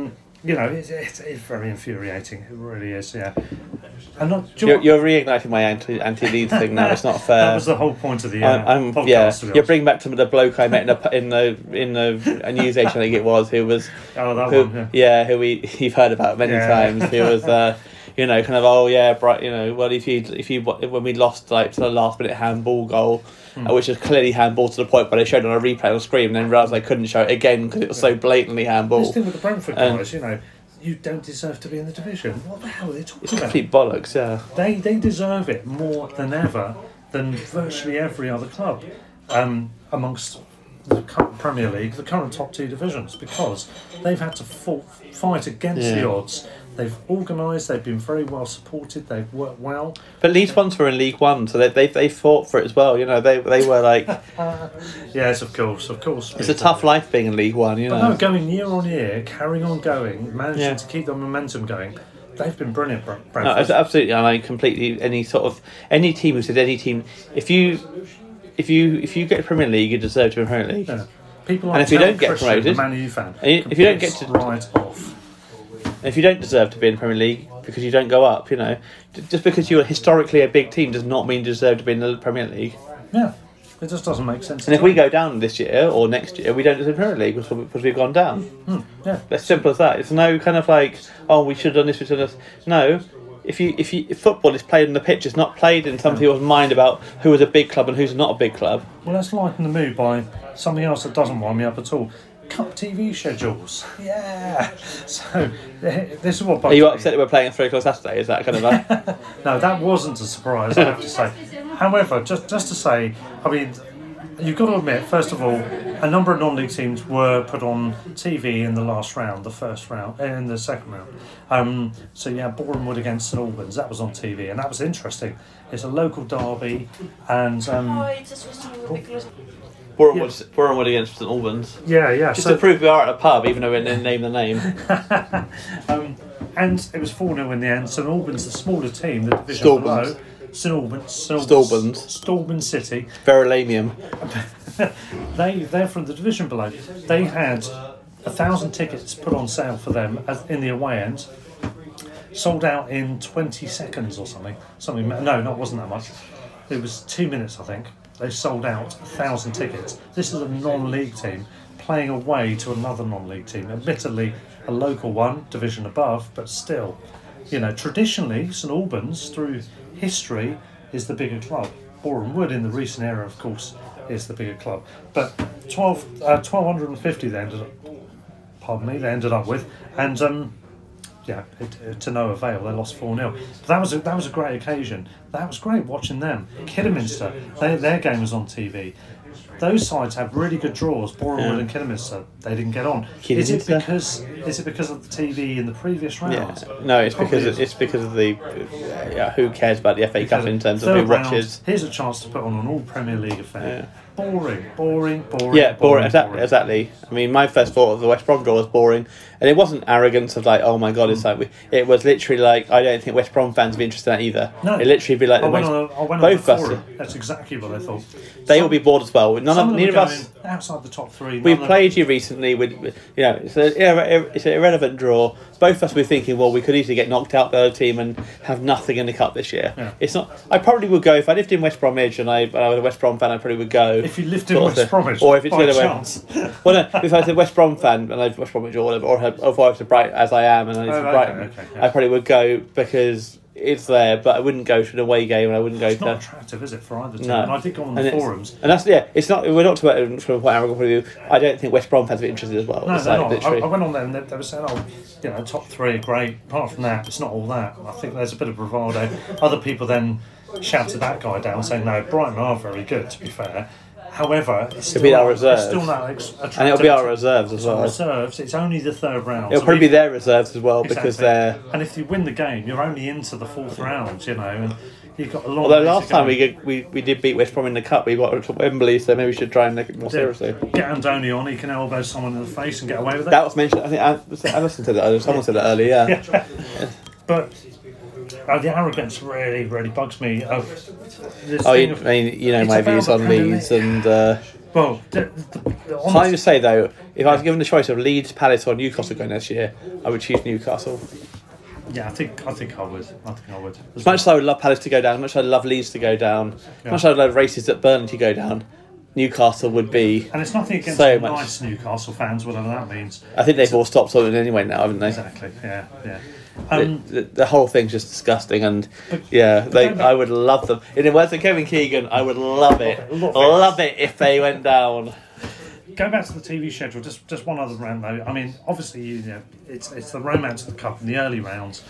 you know, it's, it's, it's very infuriating. It really is, yeah. And not, you're, you're reigniting my anti anti Leeds thing now. It's not fair. That was the whole point of the uh, I'm, I'm, podcast. Yeah, you're bringing back to the bloke I met in a in the in the a news agent, I think it was, who was oh that who, one yeah. yeah who we you've heard about many yeah. times. Who was uh, you know kind of oh yeah bright you know well if you if you when we lost like to the last minute handball goal. Mm. Which was clearly handball to the point where they showed on a replay on the screen and then realised they couldn't show it again because it was so blatantly handball. This thing with the Brentford guys, um, you know, you don't deserve to be in the division. What the hell are they talking it's about? Complete bollocks, yeah. They they deserve it more than ever than virtually every other club um, amongst the current Premier League, the current top two divisions, because they've had to fought, fight against yeah. the odds. They've organised, they've been very well supported, they've worked well. But Leeds once were in League One, so they they they fought for it as well. You know, they they were like. Yes, of course, of course. It's a tough life being in League One, you know. But no, going year on year, carrying on going, managing yeah. to keep the momentum going. They've been brilliant, Brentford. No, it's absolutely. I like completely any sort of any team who said any team. If you if you if you get to Premier League, you deserve to be in Premier League. Yeah. People like and if you don't get Christian, promoted, the Man U fan, if you don't get to right off. If you don't deserve to be in the Premier League because you don't go up, you know, just because you're historically a big team does not mean you deserve to be in the Premier League. Yeah, it just doesn't make sense. And if we go down this year or next year, we don't deserve the Premier League because, because we've gone down. Hmm, yeah, it's simple as that. It's no kind of like, oh, we should have done this, we should have done this. No, if you if you if football is played on the pitch, it's not played in some people's mind about who is a big club and who's not a big club. Well, let's lighten the mood by something else that doesn't wind me up at all. Cup T V schedules, yeah. So this is what. Are you upset that we're playing at three o'clock Saturday? Is that kind of a? No, that wasn't a surprise. I have to say. However, just just to say, I mean, you've got to admit, first of all, a number of non-league teams were put on T V in the last round, the first round, in the second round. Um, so yeah, Boreham Wood against St Albans, that was on T V, and that was interesting. It's a local derby, and. Um, Boreham Wood, yeah. Boreham Wood against St Albans. Yeah, yeah. Just so, to prove we are at a pub, even though we didn't name the name. um, and it was four nil in the end. St Albans, the smaller team, the division below. St Albans. St Albans. St Albans City. Verulamium. they, they're from the division below. They had a thousand tickets put on sale for them as, in the away end. Sold out in twenty seconds or something. Something. No, no, it wasn't that much. It was two minutes, I think. They sold out a thousand tickets. This is a non-league team playing away to another non-league team. Admittedly, a local one, division above, but still, you know, traditionally, St Albans, through history, is the bigger club. Boreham Wood, in the recent era, of course, is the bigger club. But twelve, uh, twelve fifty they ended up, pardon me, they ended up with, and um, yeah, it, it, to no avail. They lost four nil. But that was a, that was a great occasion. That was great watching them. Kidderminster, they, their game was on T V. Those sides have really good draws. Boreham Wood yeah. and Kidderminster, they didn't get on. Is it because is it because of the T V in the previous round? Yeah. No, it's Probably because of, it's because of the uh, yeah, who cares about the F A Cup in terms of who round, watches. Here's a chance to put on an all Premier League affair. Yeah. Boring, boring, boring. Yeah, boring, boring, exactly, boring. exactly. I mean, my first thought of the West Brom draw was boring, and it wasn't arrogance of like, oh my god, it's like we, it was literally like I don't think West Brom fans would be interested in that either. No, it literally be like I the went most, on, I went both on of us. That's exactly what I thought. They some, will be bored as well. None some of, of neither of us outside the top three. We've of played you recently with, you know, it's, a, it's an irrelevant draw. Both of us were thinking, well, we could easily get knocked out by the other team and have nothing in the cup this year. Yeah. It's not. I probably would go if I lived in West Bromwich and I, and I was a West Brom fan. I probably would go. If you lived in West Bromwich, or if it's by the other chance. way. Well, no, if I was a West Brom fan and I was West Bromwich or whatever, or if I was a Bright as I am and I was oh, okay, Brighton, okay, yeah. I probably would go because it's there. But I wouldn't go to an away game and I wouldn't go it's to. Not attractive, is it, for either team? No. And I did go on and the forums, and that's yeah. It's not. We're not talking about from a point arrogant point of view. I don't think West Brom fans are interested as well. No, it's they're like, not. I, I went on there and they, they were saying, "Oh, you know, top three are great. Apart from that, it's not all that." I think there's a bit of bravado. Other people then shouted that guy down, saying, "No, Brighton are very good. To be fair." However, it's still, it'll be our not, reserves. it's still not ex- attractive. And it'll be our reserves as well. Reserves. It's only the third round. It'll so probably we, be their reserves as well exactly. because they're. And if you win the game, you're only into the fourth round. You know, and you've got a long. Although way last to go. time we, get, we we did beat West Brom in the cup, we got to Wembley, so maybe we should try and take it more seriously. Get Andoni on; he can elbow someone in the face and get away with it. That was mentioned. I think I, I listened to that. Someone said that earlier. Yeah. yeah. But. Oh, the arrogance really, really bugs me. Of this oh, thing you, of, I mean, you know it's my about views the on Premier Leeds League. and. Uh, Well, the, the, I would say though, if I was given the choice of Leeds, Palace, or Newcastle going this year, I would choose Newcastle. Yeah, I think I think I would. I think I would. As much as I would love Palace to go down, as much as I love Leeds to go down, as Yeah. much as I would love races at Burnley to go down, Newcastle would be. And it's nothing against so the much. nice Newcastle fans, whatever that means. I think they've all stopped something anyway now, haven't they? Exactly. Yeah, yeah. Um, the, the, the whole thing's just disgusting, and But- yeah, they. but- I would love them. In the words of Kevin Keegan, I would love it, Love it. love it if they went down. Going back to the T V schedule, just just one other round though. I mean, obviously, you know, it's it's the romance of the cup in the early rounds,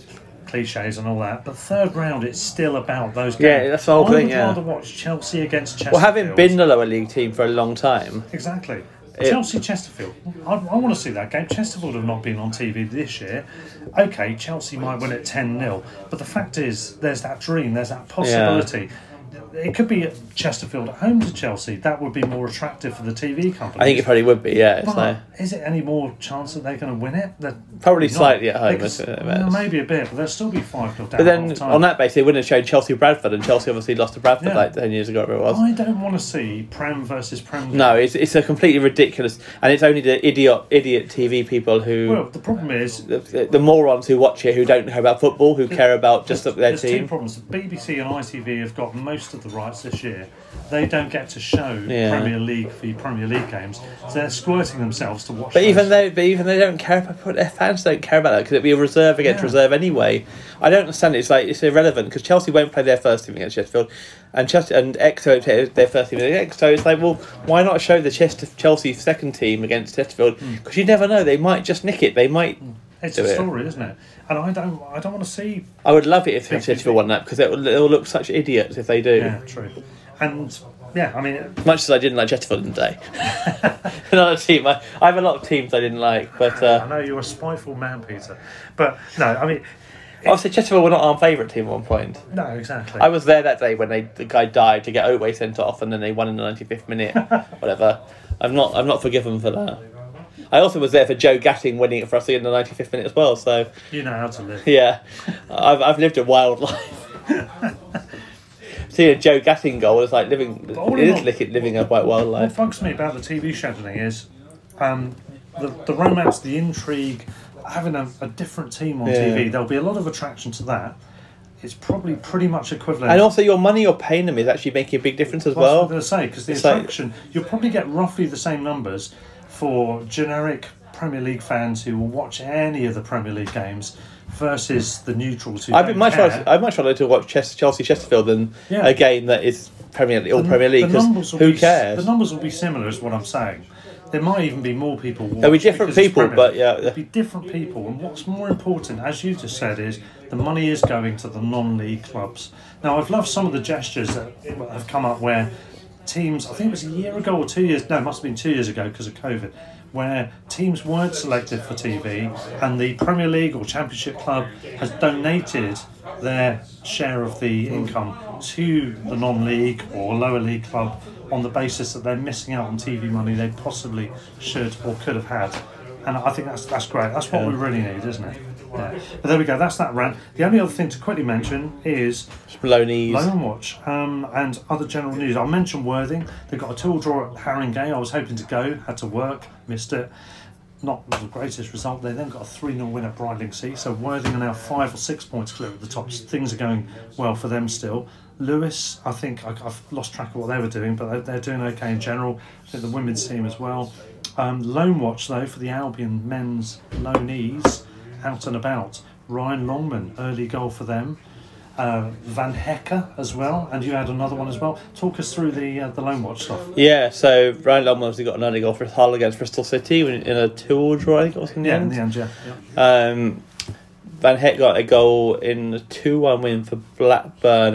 cliches and all that. But third round, it's still about those games. Yeah, that's the whole I thing, would yeah. rather watch Chelsea against Chesterfield. Well, having been the lower league team for a long time, exactly. It- Chelsea Chesterfield. I, I want to see that game. Chesterfield have not been on T V this year. Okay, Chelsea might win it ten nil, but the fact is, there's that dream, there's that possibility. It could be Chesterfield at home to Chelsea. That would be more attractive for the T V company. I think it probably would be. Yeah, it's But like, is it any more chance that they're going to win it? They're Probably not. slightly at home, Because- isn't it, well, Matt? maybe a bit, but they'll still be five nil down. but then half time. on that basis, they wouldn't have shown Chelsea Bradford, and Chelsea obviously lost to Bradford Yeah. like ten years ago, whatever it was. I don't want to see Prem versus Prem. No, it's it's a completely ridiculous, and it's only the idiot idiot T V people who. Well, the problem is the, the morons who watch it, who don't care about football, who care about just there's, their there's two team. problems. The B B C and I T V have got most of the rights this year. They don't get to show Yeah. Premier League the Premier League games, so they're squirting themselves to watch. But even those. though, but even they don't care about their fans don't care about that because it'd be a reserve against Yeah. reserve anyway. I don't understand. It's like it's irrelevant because Chelsea won't play their first team against Sheffield, and Chelsea and Exeter won't play their first team against Exeter. So it's like, well, why not show the Chester, Chelsea second team against Chesterfield? Because you never know, they might just nick it. They might. it's do a it. story, isn't it? And I don't, I don't want to see. I would love it if Big Chesterfield won that because it will, it will look such idiots if they do. Yeah, true. And yeah, I mean, Much as I didn't like Chesterfield in the day. Another team. I, I have a lot of teams I didn't like, but I uh, know you're a spiteful man, Peter. But no, I mean, obviously Chesterfield were not our favourite team at one point. no, exactly. I was there that day when they the guy died to get Otway sent off, and then they won in the ninety-fifth minute, whatever. I'm not I'm not forgiven for that. I also was there for Joe Gatting winning it for us in the ninety-fifth minute as well. So You know how to live. yeah, I've I've lived a wild life. Seeing a Joe Gatting goal is like living. all It in is all- li- living a quite wild What life. bugs me about the T V scheduling is um, the, the romance, the intrigue, having a, a different team on Yeah. T V. There'll be a lot of attraction to that. It's probably pretty much equivalent. And also, your money you're paying them is actually making a big difference as That's what well. I'm going to say, because the It's like- attraction, you'll probably get roughly the same numbers for generic Premier League fans who will watch any of the Premier League games versus the neutrals who I'd be don't much care. rather, I'd much rather to watch Ches- Chelsea Chesterfield than Yeah. a game that is Premier League, all The- Premier League. the 'Cause numbers will who be- cares? The numbers will be similar, is what I'm saying. There might even be more people. There'll be watch different because it's people, Premier but League. yeah. There'll be different people, and what's more important, as you just said, is the money is going to the non-league clubs. Now, I've loved some of the gestures that have come up where teams, I think it was a year ago or two years, no, it must have been two years ago because of COVID, where teams weren't selected for T V and the Premier League or Championship club has donated their share of the income to the non-league or lower league club on the basis that they're missing out on T V money they possibly should or could have had. And I think that's that's great. That's what we really need, isn't it? Yeah. But there we go. That's that rant. The only other thing to quickly mention is Maloney's. Loan Watch um, and other general news. I'll mention Worthing. They've got a two-all draw at Haringey. I was hoping to go, had to work, missed it. Not the greatest result. They then got a three nil win at Brightlingsea. So Worthing are now five or six points clear at the top. Things are going well for them still. Lewis, I think I, I've lost track of what they were doing, but they're, they're doing okay in general. I think the women's team as well. Um, Loan Watch, though, for the Albion men's loanees, out and about. Ryan Longman, early goal for them. Uh, Van Hecker as well, and you had another one as well. Talk us through the uh, the Loan Watch stuff. Yeah, so Ryan Longman obviously got an early goal for Hull against Bristol City in a two-all draw, I think it was in the Yeah, end. in the end, yeah. yeah. Um, Van Heck got a goal in a two one win for Blackburn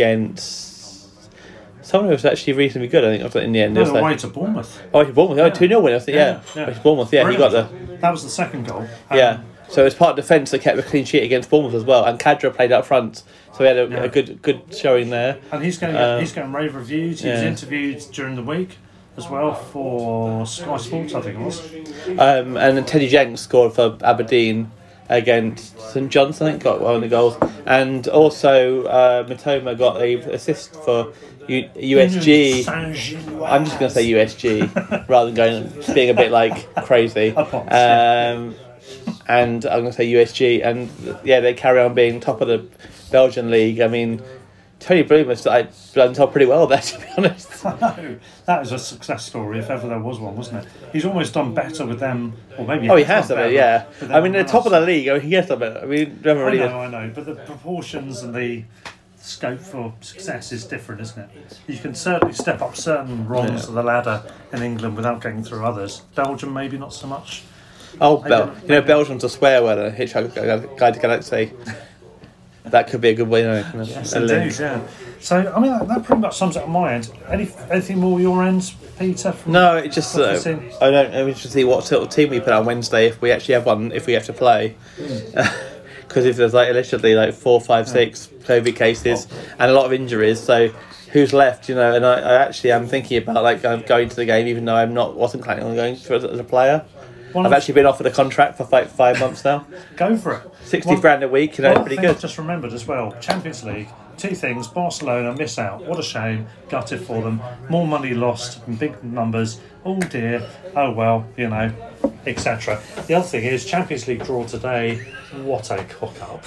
against someone who was actually reasonably good, I think, it was in the end. It No, was away like, to Bournemouth. oh, to Bournemouth, oh, two nil win, I think, yeah. Yeah, yeah. Away to Bournemouth, yeah, he got the... Brilliant. That was the second goal. Um, Yeah, so it was part of defence that kept a clean sheet against Bournemouth as well, and Kadra played up front, so he had a, Yeah. a good good showing there. And he's getting Um, he's getting rave reviews. He was yeah. interviewed during the week as well for Sky Sports, I think it was. Um, and then Teddy Jenks scored for Aberdeen against Saint John's, I think, got one of the goals. And also, uh, Mitoma got the assist for U- USG. I'm just going to say U S G rather than going being a bit like crazy. Um, and I'm going to say U S G. And yeah, they carry on being top of the Belgian league. I mean, Tony Bloom has done top pretty well there, to be honest. I know. That is a success story, if ever there was one, wasn't it? He's almost done better with them, or maybe. Oh, he has done it, yeah. I mean, the top of the league, I mean, he has done it. I mean, we haven't really. I know, I know, but the proportions and the scope for success is different, isn't it? You can certainly step up certain rungs yeah. of the ladder in England without getting through others. Belgium, maybe not so much. Oh, Bel- you know, Belgium's a swear word, a Hitchhiker's Guide to Galaxy. That could be a good way, you know, yes, indeed, yeah. So, I mean, that, that pretty much sums it on my end. Any, anything more your end, Peter? No, it just uh, I don't. I mean, to see what sort of team we put on Wednesday if we actually have one. If we have to play, because mm. if there's like literally like four, five, yeah. six COVID cases oh. and a lot of injuries, so who's left? You know, and I, I actually am thinking about like going to the game, even though I'm not wasn't planning on going for as a player. One I've actually been offered a contract for five, five months now. Go for it. sixty grand a week, you know, pretty good. I've just remembered as well, Champions League, two things, Barcelona miss out. What a shame. Gutted for them. More money lost in big numbers. Oh dear. Oh well, you know, et cetera. The other thing is, Champions League draw today. What a cock-up.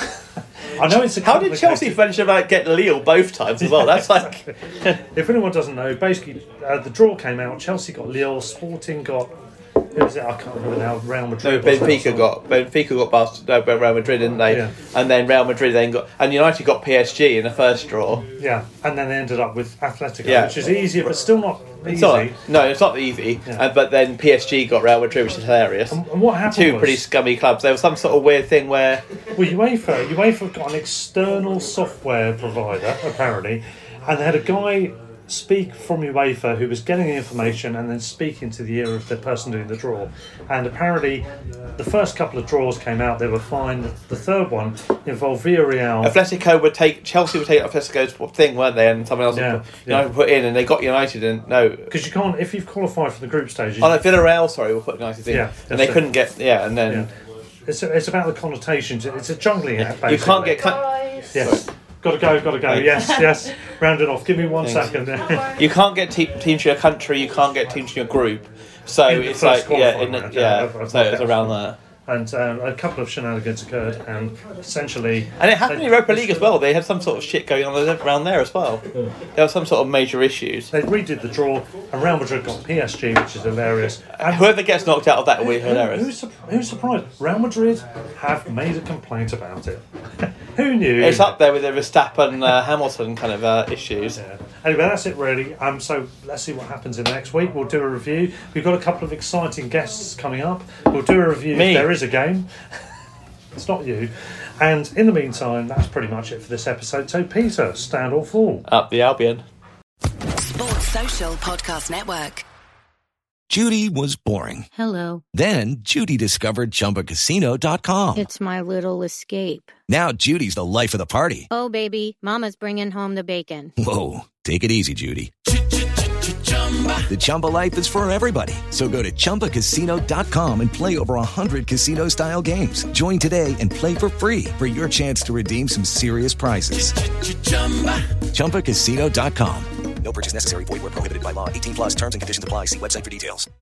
I know it's a How did Chelsea manage to like, get Lille both times as well? That's like... If anyone doesn't know, basically, uh, the draw came out. Chelsea got Lille, Sporting got... Who was it? I can't remember now. Real Madrid. No, Benfica got Benfica got past no, Real Madrid, didn't they? Yeah. And then Real Madrid then got and United got P S G in the first draw. Yeah, and then they ended up with Atletico, yeah. which is easier, but still not easy. It's not, no, it's not easy. Yeah. And, but then P S G got Real Madrid, which is hilarious. And, and what happened? Two was, pretty scummy clubs. There was some sort of weird thing where well, UEFA UEFA got an external software provider apparently, and they had a guy speak from UEFA who was getting the information and then speaking to the ear of the person doing the draw. And apparently the first couple of draws came out, they were fine. The third one involved Villarreal. Atletico would take Chelsea would take Atletico's thing, weren't they? And someone else yeah, would put, yeah. United put in, and they got United in. No, because you can't if you've qualified for the group stage. Oh no, Villarreal, sorry, we'll put United in, yeah, and they it. couldn't get yeah, and then yeah. it's a, it's about the connotations. It's a jungling act. You can't get cut. Yes. Sorry. Gotta go, gotta go. Yes, yes. Rounding off. Give me one Thanks. second. You can't get te- teams to your country. You can't get teams to your group. So in it's like yeah, in the, round, yeah. I've, I've so it's around that. And um, a couple of shenanigans occurred, and essentially. And it happened in Europa League as well. They had some sort of shit going on around there as well. Mm. There were some sort of major issues. They redid the draw, and Real Madrid got P S G, which is hilarious. And whoever gets knocked out of that will be hilarious. Who's, su- who's surprised? Real Madrid have made a complaint about it. Who knew? It's up there with the Verstappen uh, Hamilton kind of uh, issues. Yeah. Anyway, that's it really. Um, so let's see what happens in the next week. We'll do a review. We've got a couple of exciting guests coming up. We'll do a review Me. if there is a game. It's not you. And in the meantime, that's pretty much it for this episode. So Peter, stand or fall? Up the Albion. Sports Social Podcast Network. Judy was boring. Hello. Then Judy discovered Chumba Casino dot com. It's my little escape. Now Judy's the life of the party. Oh, baby, mama's bringing home the bacon. Whoa, take it easy, Judy. The Chumba life is for everybody. So go to Chumba Casino dot com and play over one hundred casino-style games. Join today and play for free for your chance to redeem some serious prizes. Chumba Casino dot com. No purchase necessary. Void where prohibited by law. eighteen plus terms and conditions apply. See website for details.